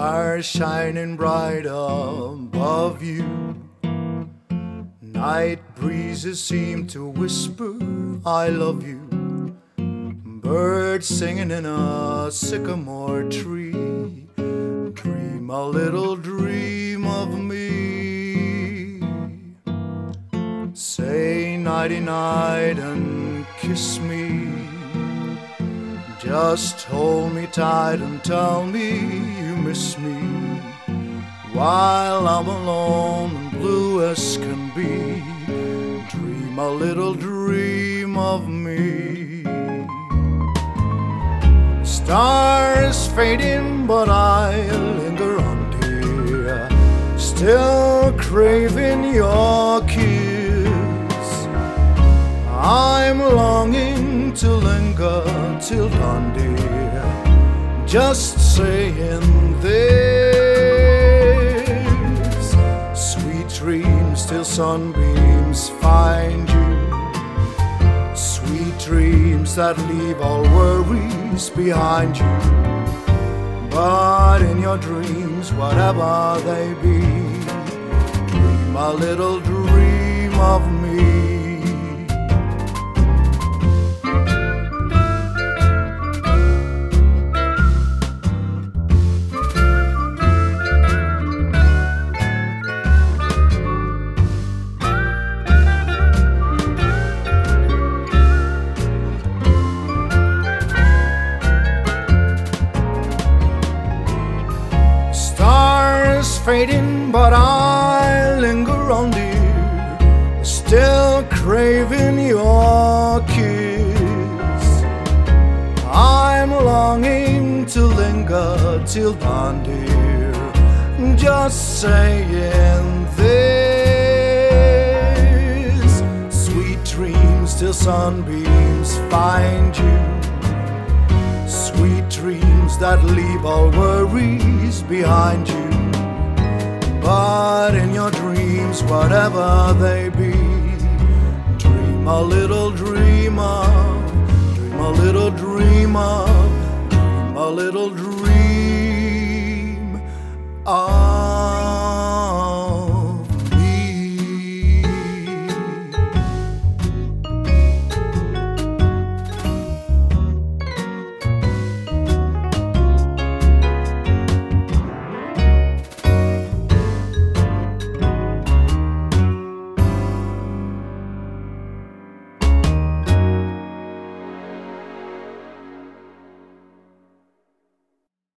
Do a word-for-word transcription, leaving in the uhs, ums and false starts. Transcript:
stars shining bright above you. Night breezes seem to whisper, I love you. Birds singing in a sycamore tree. Dream a little dream of me. Say nighty-night and kiss me. Just hold me tight and tell me you miss me, while I'm alone and blue as can be. Dream a little dream of me. Stars fading, but I linger on, dear, still craving your kiss. I'm longing to linger till dawn, dear, just saying this. Sweet dreams till sunbeams find you. Sweet dreams that leave all worries behind you. But in your dreams, whatever they be, dream a little dream of me. Fading, but I linger on, dear, still craving your kiss. I'm longing to linger till dawn, dear, just saying this. Sweet dreams till sunbeams find you. Sweet dreams that leave all worries behind you. But in your dreams, whatever they be, dream a little dream of, dream a little dream of, dream a little dream of.